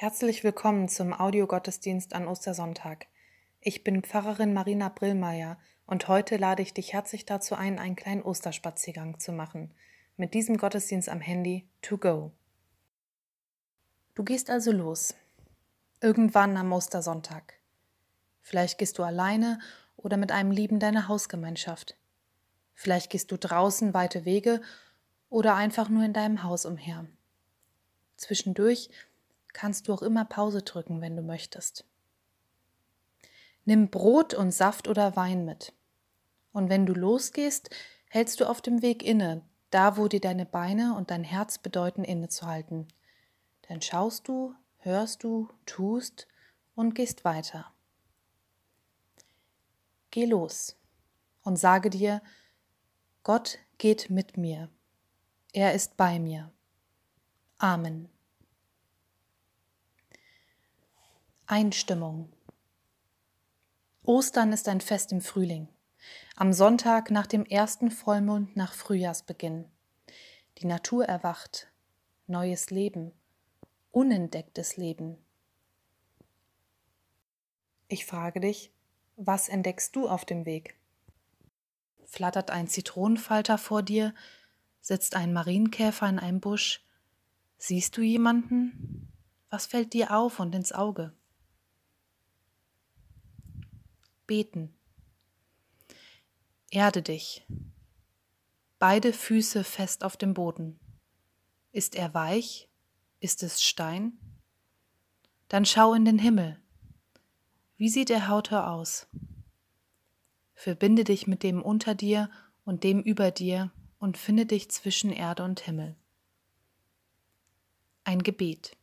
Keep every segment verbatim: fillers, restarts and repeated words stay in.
Herzlich willkommen zum Audiogottesdienst an Ostersonntag. Ich bin Pfarrerin Marina Brillmeier und heute lade ich dich herzlich dazu ein, einen kleinen Osterspaziergang zu machen. Mit diesem Gottesdienst am Handy to go. Du gehst also los. Irgendwann am Ostersonntag. Vielleicht gehst du alleine oder mit einem Lieben deiner Hausgemeinschaft. Vielleicht gehst du draußen weite Wege oder einfach nur in deinem Haus umher. Zwischendurch kannst du auch immer Pause drücken, wenn du möchtest. Nimm Brot und Saft oder Wein mit. Und wenn du losgehst, hältst du auf dem Weg inne, da wo dir deine Beine und dein Herz bedeuten, innezuhalten. Dann schaust du, hörst du, tust und gehst weiter. Geh los und sage dir, Gott geht mit mir. Er ist bei mir. Amen. Einstimmung. Ostern ist ein Fest im Frühling, am Sonntag nach dem ersten Vollmond nach Frühjahrsbeginn. Die Natur erwacht, neues Leben, unentdecktes Leben. Ich frage dich, was entdeckst du auf dem Weg? Flattert ein Zitronenfalter vor dir? Sitzt ein Marienkäfer in einem Busch? Siehst du jemanden? Was fällt dir auf und ins Auge? Beten. Erde dich. Beide Füße fest auf dem Boden. Ist er weich? Ist es Stein? Dann schau in den Himmel. Wie sieht er heute aus? Verbinde dich mit dem unter dir und dem über dir und finde dich zwischen Erde und Himmel. Ein Gebet.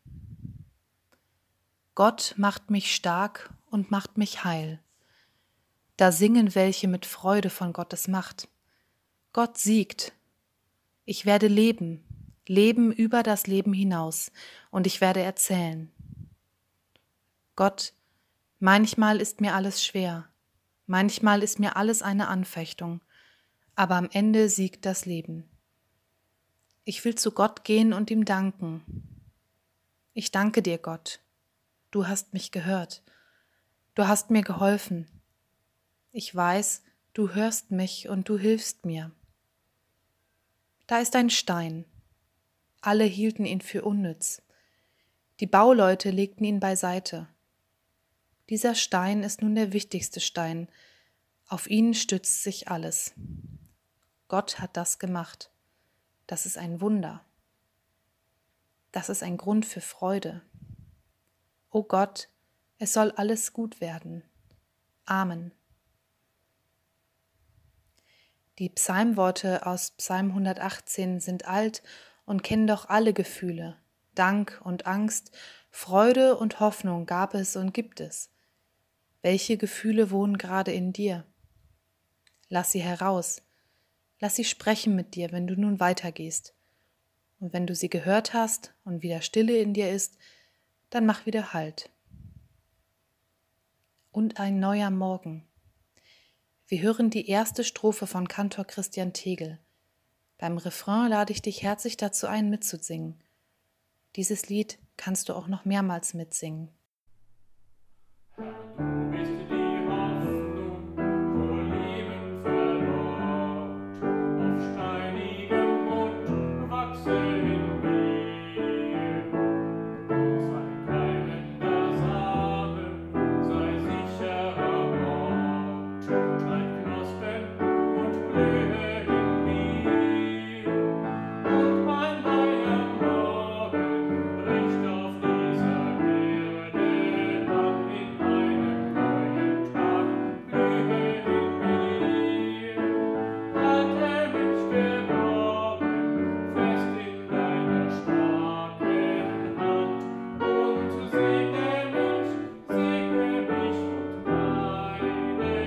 Gott macht mich stark und macht mich heil. Da singen welche mit Freude von Gottes Macht. Gott siegt. Ich werde leben, leben über das Leben hinaus, und ich werde erzählen. Gott, manchmal ist mir alles schwer, manchmal ist mir alles eine Anfechtung, aber am Ende siegt das Leben. Ich will zu Gott gehen und ihm danken. Ich danke dir, Gott. Du hast mich gehört. Du hast mir geholfen. Ich weiß, du hörst mich und du hilfst mir. Da ist ein Stein. Alle hielten ihn für unnütz. Die Bauleute legten ihn beiseite. Dieser Stein ist nun der wichtigste Stein. Auf ihn stützt sich alles. Gott hat das gemacht. Das ist ein Wunder. Das ist ein Grund für Freude. O Gott, es soll alles gut werden. Amen. Die Psalmworte aus Psalm hundertachtzehn sind alt und kennen doch alle Gefühle. Dank und Angst, Freude und Hoffnung gab es und gibt es. Welche Gefühle wohnen gerade in dir? Lass sie heraus. Lass sie sprechen mit dir, wenn du nun weitergehst. Und wenn du sie gehört hast und wieder Stille in dir ist, dann mach wieder Halt. Und ein neuer Morgen. Wir hören die erste Strophe von Kantor Christian Tegel. Beim Refrain lade ich dich herzlich dazu ein, mitzusingen. Dieses Lied kannst du auch noch mehrmals mitsingen. Du bist die Hoffnung, wo Leben verlobt, auf steinigem Grund wachse in mir. Sei keimender Same, sei sicherer Ort, streut Knospen und blühe in mir. Und ein neuer Morgen bricht auf dieser Erde an, in einem neuen Tag blühe in mir. Halte mich geborgen, fest in deiner starken Hand, und segne mich, segne mich und meine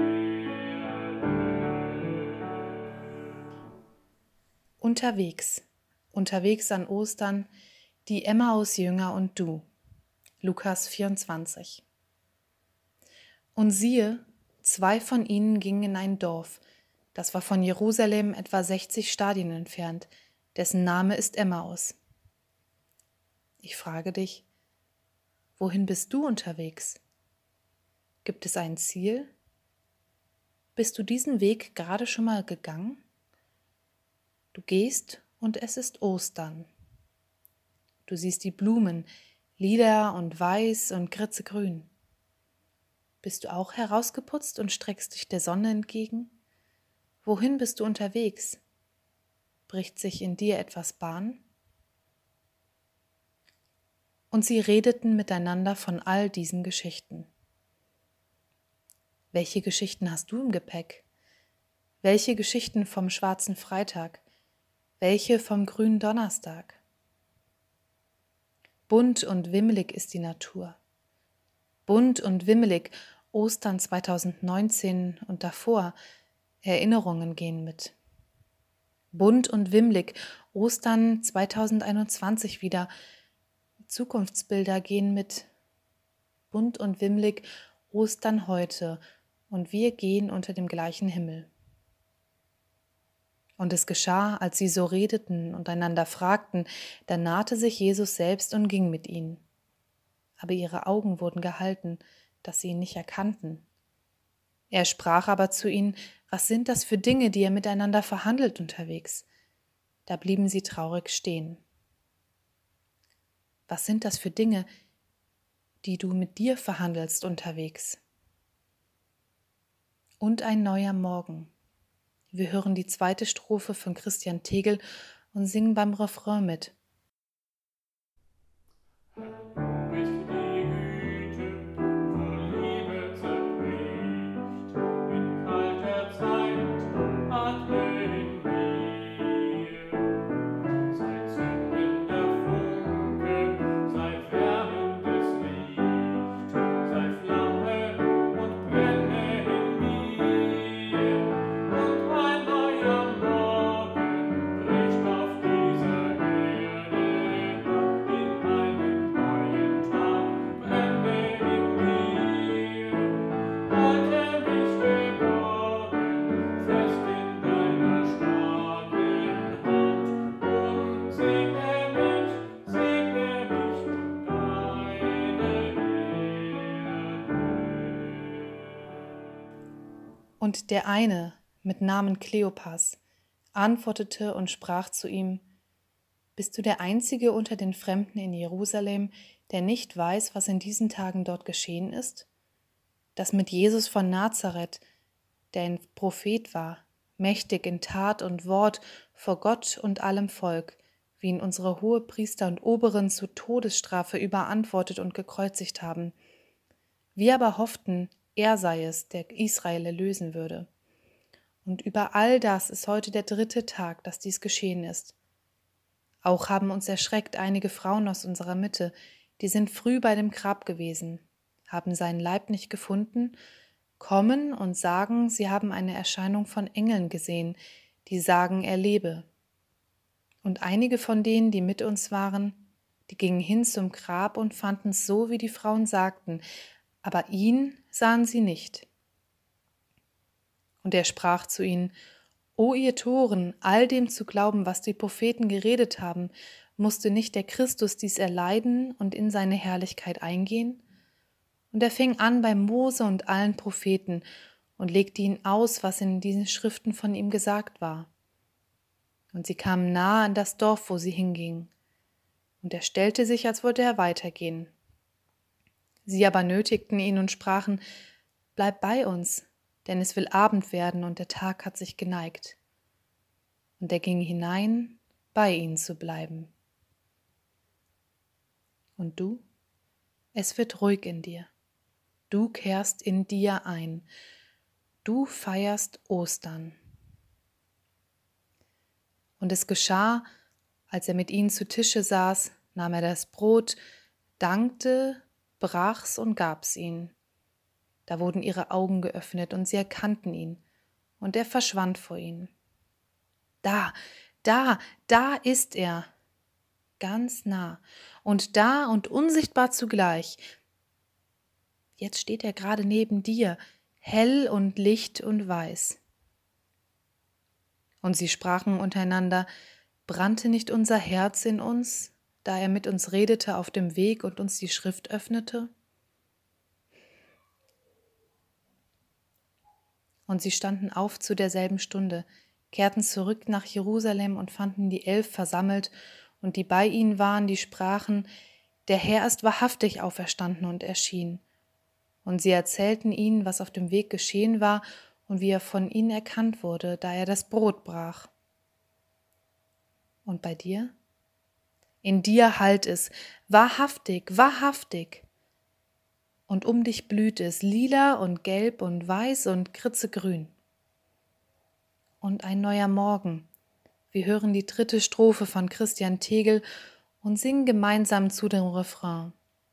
Erde. Unterwegs, unterwegs an Ostern, die Emmaus-Jünger und du. Lukas vierundzwanzig. Und siehe, zwei von ihnen gingen in ein Dorf, das war von Jerusalem etwa sechzig Stadien entfernt, dessen Name ist Emmaus. Ich frage dich, Wohin bist du unterwegs? Gibt es ein Ziel? Bist du diesen Weg gerade schon mal gegangen? Du gehst und es ist Ostern. Du siehst die Blumen, lila und weiß und kritzegrün. Bist du auch herausgeputzt und streckst dich der Sonne entgegen? Wohin bist du unterwegs? Bricht sich in dir etwas Bahn? Und sie redeten miteinander von all diesen Geschichten. Welche Geschichten hast du im Gepäck? Welche Geschichten vom schwarzen Freitag? Welche vom grünen Donnerstag? Bunt und wimmelig ist die Natur. Bunt und wimmelig, Ostern zweitausendneunzehn und davor, Erinnerungen gehen mit. Bunt und wimmelig, Ostern zweitausendeinundzwanzig wieder, Zukunftsbilder gehen mit. Bunt und wimmelig, Ostern heute, und wir gehen unter dem gleichen Himmel. Und es geschah, als sie so redeten und einander fragten, da nahte sich Jesus selbst und ging mit ihnen. Aber ihre Augen wurden gehalten, dass sie ihn nicht erkannten. Er sprach aber zu ihnen: Was sind das für Dinge, die ihr miteinander verhandelt unterwegs? Da blieben sie traurig stehen. Was sind das für Dinge, die du mit dir verhandelst unterwegs? Und ein neuer Morgen. Wir hören die zweite Strophe von Christian Tegel und singen beim Refrain mit. Du bist die Güte, vor Liebe zerbricht, in kalter Zeit atme in mir. Sei zündender Funke, sei wärmendes Licht, sei Flamme und brenne in mir. Und ein neuer Morgen bricht auf dieser Erde, in einen neuen Tag brenne in mir. Halte mich geborgen, fest in deiner starken Hand, und segne mich, segne mich, deine Erde. Und der eine mit Namen Kleopas antwortete und sprach zu ihm: Bist du der Einzige unter den Fremden in Jerusalem, der nicht weiß, was in diesen Tagen dort geschehen ist? Das mit Jesus von Nazareth, der ein Prophet war, mächtig in Tat und Wort vor Gott und allem Volk, wie ihn unsere Hohepriester und Oberen zur Todesstrafe überantwortet und gekreuzigt haben. Wir aber hofften, er sei es, der Israel erlösen würde. Und über all das ist heute der dritte Tag, dass dies geschehen ist. Auch haben uns erschreckt einige Frauen aus unserer Mitte, die sind früh bei dem Grab gewesen, haben seinen Leib nicht gefunden, kommen und sagen, sie haben eine Erscheinung von Engeln gesehen, die sagen, er lebe. Und einige von denen, die mit uns waren, die gingen hin zum Grab und fanden es so, wie die Frauen sagten, aber ihn sahen sie nicht. Und er sprach zu ihnen: O ihr Toren, all dem zu glauben, was die Propheten geredet haben, musste nicht der Christus dies erleiden und in seine Herrlichkeit eingehen? Und er fing an bei Mose und allen Propheten und legte ihnen aus, was in diesen Schriften von ihm gesagt war. Und sie kamen nahe an das Dorf, wo sie hingingen. Und er stellte sich, als wollte er weitergehen. Sie aber nötigten ihn und sprachen: Bleib bei uns, denn es will Abend werden und der Tag hat sich geneigt. Und er ging hinein, bei ihnen zu bleiben. Und du? Es wird ruhig in dir. Du kehrst in dir ein. Du feierst Ostern. Und es geschah, als er mit ihnen zu Tische saß, nahm er das Brot, dankte, brach's und gab's ihnen. Da wurden ihre Augen geöffnet und sie erkannten ihn, und er verschwand vor ihnen. Da, da, da ist er, ganz nah und da und unsichtbar zugleich. Jetzt steht er gerade neben dir, hell und licht und weiß. Und sie sprachen untereinander: Brannte nicht unser Herz in uns, da er mit uns redete auf dem Weg und uns die Schrift öffnete? Und sie standen auf zu derselben Stunde, kehrten zurück nach Jerusalem und fanden die Elf versammelt und die bei ihnen waren, die sprachen: Der Herr ist wahrhaftig auferstanden und erschien. Und sie erzählten ihnen, was auf dem Weg geschehen war und wie er von ihnen erkannt wurde, da er das Brot brach. Und bei dir? In dir hallt es, wahrhaftig, wahrhaftig. Und um dich blüht es, lila und gelb und weiß und kritzegrün. Und ein neuer Morgen. Wir hören die dritte Strophe von Christian Tegel und singen gemeinsam zu dem Refrain.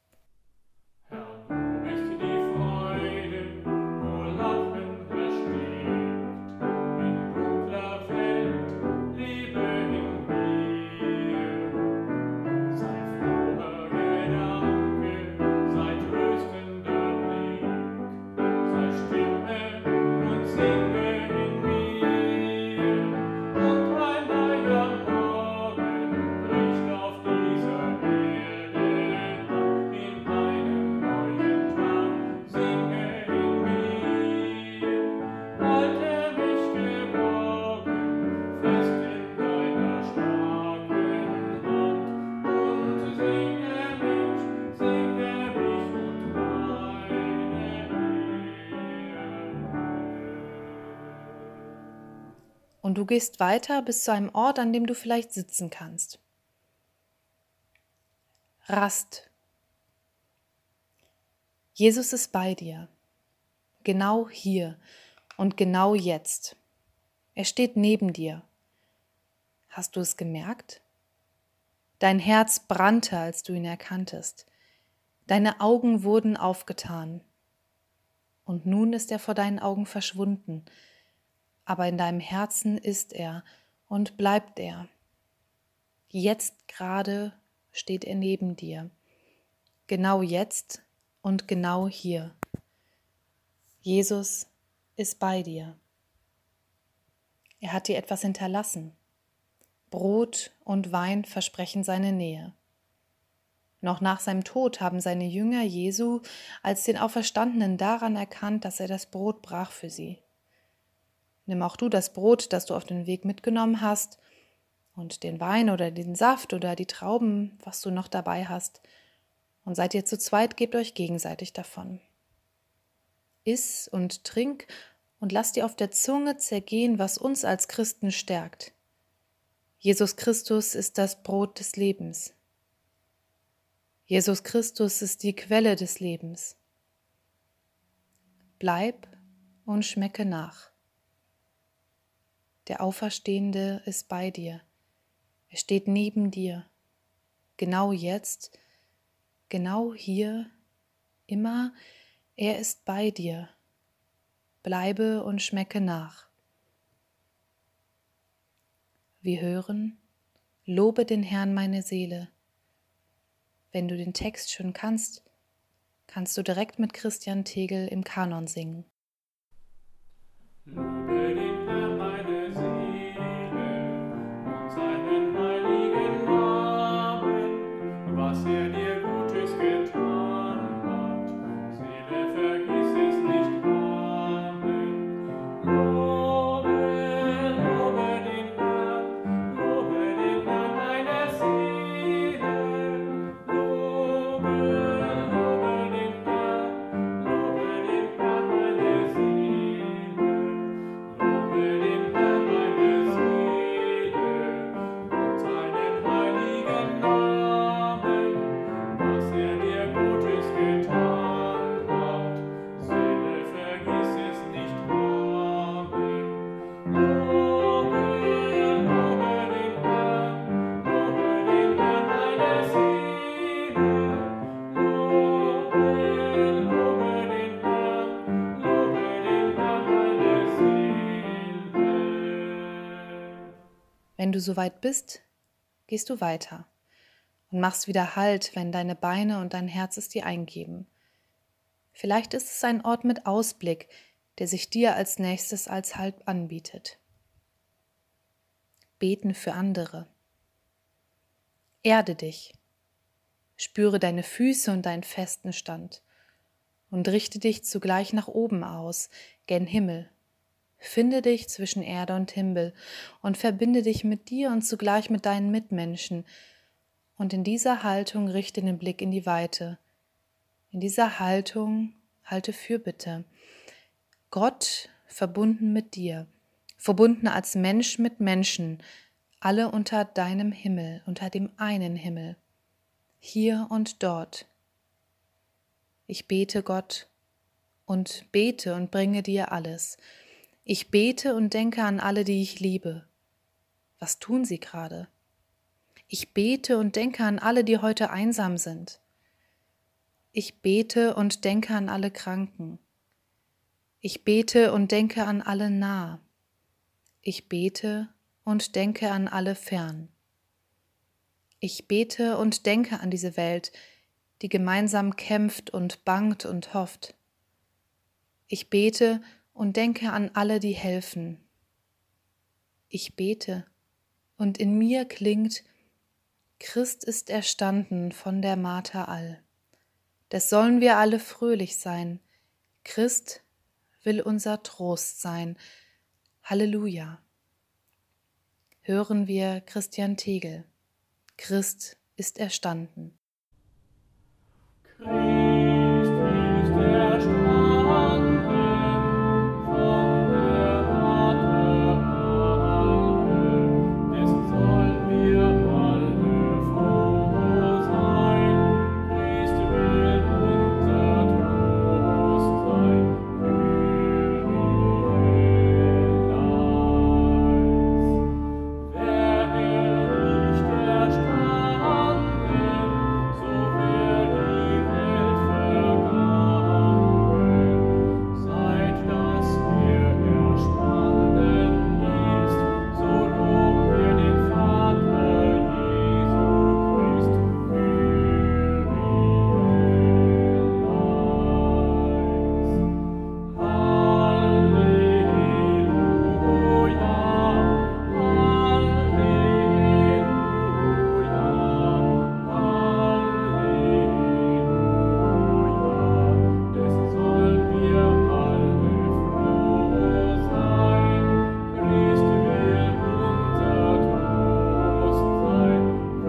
Und du gehst weiter bis zu einem Ort, an dem du vielleicht sitzen kannst. Rast. Jesus ist bei dir, genau hier und genau jetzt. Er steht neben dir. Hast du es gemerkt? Dein Herz brannte, als du ihn erkanntest. Deine Augen wurden aufgetan. Und nun ist er vor deinen Augen verschwunden. Aber in deinem Herzen ist er und bleibt er. Jetzt gerade steht er neben dir. Genau jetzt und genau hier. Jesus ist bei dir. Er hat dir etwas hinterlassen. Brot und Wein versprechen seine Nähe. Noch nach seinem Tod haben seine Jünger Jesu als den Auferstandenen daran erkannt, dass er das Brot brach für sie. Nimm auch du das Brot, das du auf den Weg mitgenommen hast, und den Wein oder den Saft oder die Trauben, was du noch dabei hast, und seid ihr zu zweit, gebt euch gegenseitig davon. Iss und trink und lass dir auf der Zunge zergehen, was uns als Christen stärkt. Jesus Christus ist das Brot des Lebens. Jesus Christus ist die Quelle des Lebens. Bleib und schmecke nach. Der Auferstehende ist bei dir. Er steht neben dir. Genau jetzt, genau hier, immer, er ist bei dir. Bleibe und schmecke nach. Wir hören: Lobe den Herrn, meine Seele. Wenn du den Text schon kannst, kannst du direkt mit Christian Tegel im Kanon singen. Lobe den Herrn, meine Seele, und seinen heiligen Namen, was er dir Gutes getan hat. Seele, vergiss es nicht. Amen. Lobe, lobe den Herrn, lobe den Herrn, meine Seele. Lobe, lobe den Herrn, lobe den Herrn, meine Seele. Lobe den Herrn, meine Seele, und seinen heiligen Namen, was er dir Gutes getan hat. Seele, vergiss es nicht. Amen. Lobe, lobe den Herrn, lobe den Herrn, meine Seele. Lobe, lobe den Herrn, lobe den Herrn, meine Seele. Wenn du soweit bist, gehst du weiter und machst wieder Halt, wenn deine Beine und dein Herz es dir eingeben. Vielleicht ist es ein Ort mit Ausblick, der sich dir als nächstes als Halt anbietet. Beten für andere. Erde dich, Spüre deine Füße und deinen festen Stand. Und richte dich zugleich nach oben aus, gen Himmel. Finde dich zwischen Erde und Himmel und verbinde dich mit dir und zugleich mit deinen Mitmenschen. Und in dieser Haltung richte den Blick in die Weite. In dieser Haltung halte Fürbitte. Gott verbunden mit dir, verbunden als Mensch mit Menschen, alle unter deinem Himmel, unter dem einen Himmel, hier und dort. Ich bete Gott und bete und bringe dir alles. Ich bete und denke an alle, die ich liebe. Was tun sie gerade? Ich bete und denke an alle, die heute einsam sind. Ich bete und denke an alle Kranken. Ich bete und denke an alle nah. Ich bete und denke an alle fern. Ich bete und denke an diese Welt, die gemeinsam kämpft und bangt und hofft. Ich bete und denke an alle, die helfen. Ich bete und in mir klingt: Christ ist erstanden von der Marter all. Des sollen wir alle fröhlich sein. Christ will unser Trost sein. Halleluja. Hören wir Christian Tegel. Christ ist erstanden. Christ ist erstanden von der Marter all. Dessen sollen wir alle froh sein. Christ will unser Trost sein. Wer er nicht erstanden, so wär die Welt vergangen. Seit dass er erstanden ist, so loben wir den Vater Jesu Christ. Halleluja, Halleluja, dessen sollen wir alle froh sein. Christ will unser Trost sein.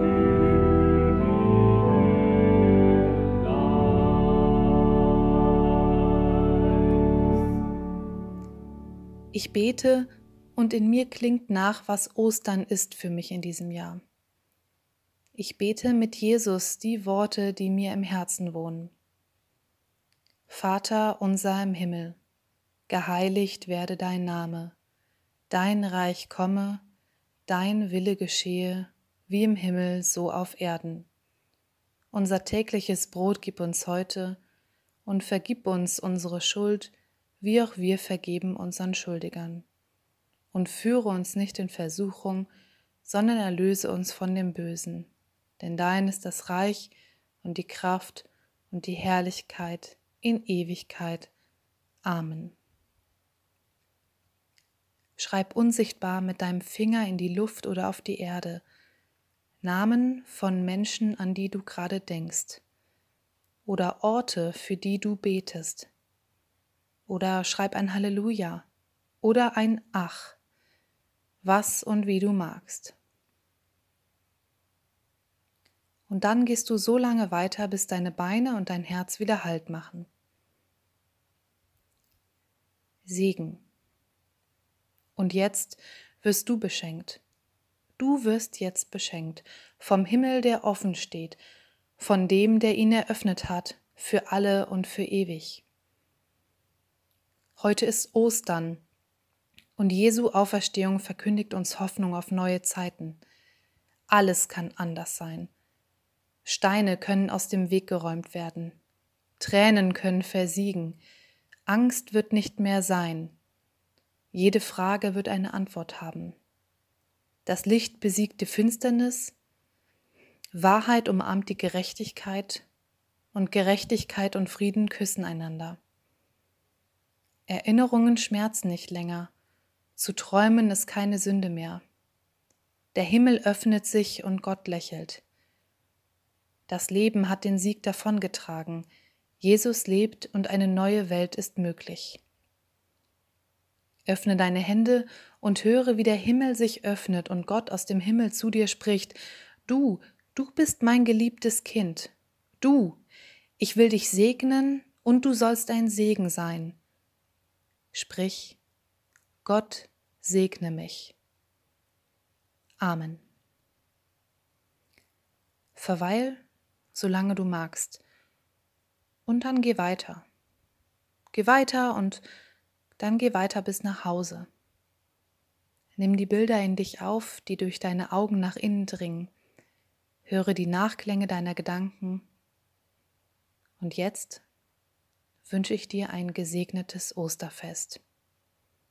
Ich bete und in mir klingt nach, was Ostern ist für mich in diesem Jahr. Ich bete mit Jesus die Worte, die mir im Herzen wohnen. Vater unser im Himmel, geheiligt werde dein Name, dein Reich komme, dein Wille geschehe, wie im Himmel so auf Erden. Unser tägliches Brot gib uns heute und vergib uns unsere Schuld, wie auch wir vergeben unseren Schuldigern. Und führe uns nicht in Versuchung, sondern erlöse uns von dem Bösen. Denn dein ist das Reich und die Kraft und die Herrlichkeit in Ewigkeit. Amen. Schreib unsichtbar mit deinem Finger in die Luft oder auf die Erde Namen von Menschen, an die du gerade denkst, oder Orte, für die du betest. Oder schreib ein Halleluja oder ein Ach, was und wie du magst. Und dann gehst du so lange weiter, bis deine Beine und dein Herz wieder Halt machen. Segen. Und jetzt wirst du beschenkt. Du wirst jetzt beschenkt vom Himmel, der offen steht, von dem, der ihn eröffnet hat, für alle und für ewig. Heute ist Ostern und Jesu Auferstehung verkündigt uns Hoffnung auf neue Zeiten. Alles kann anders sein. Steine können aus dem Weg geräumt werden. Tränen können versiegen. Angst wird nicht mehr sein. Jede Frage wird eine Antwort haben. Das Licht besiegt die Finsternis. Wahrheit umarmt die Gerechtigkeit und Gerechtigkeit und Frieden küssen einander. Erinnerungen schmerzen nicht länger. Zu träumen ist keine Sünde mehr. Der Himmel öffnet sich und Gott lächelt. Das Leben hat den Sieg davongetragen. Jesus lebt und eine neue Welt ist möglich. Öffne deine Hände und höre, wie der Himmel sich öffnet und Gott aus dem Himmel zu dir spricht: Du, du bist mein geliebtes Kind. Du, ich will dich segnen und du sollst ein Segen sein. Sprich: Gott segne mich. Amen. Verweil, solange du magst, und dann geh weiter. Geh weiter und dann geh weiter bis nach Hause. Nimm die Bilder in dich auf, die durch deine Augen nach innen dringen. Höre die Nachklänge deiner Gedanken. Und jetzt wünsche ich dir ein gesegnetes Osterfest.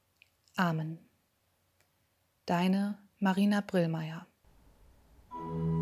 Amen. Deine Marina Brillmeier.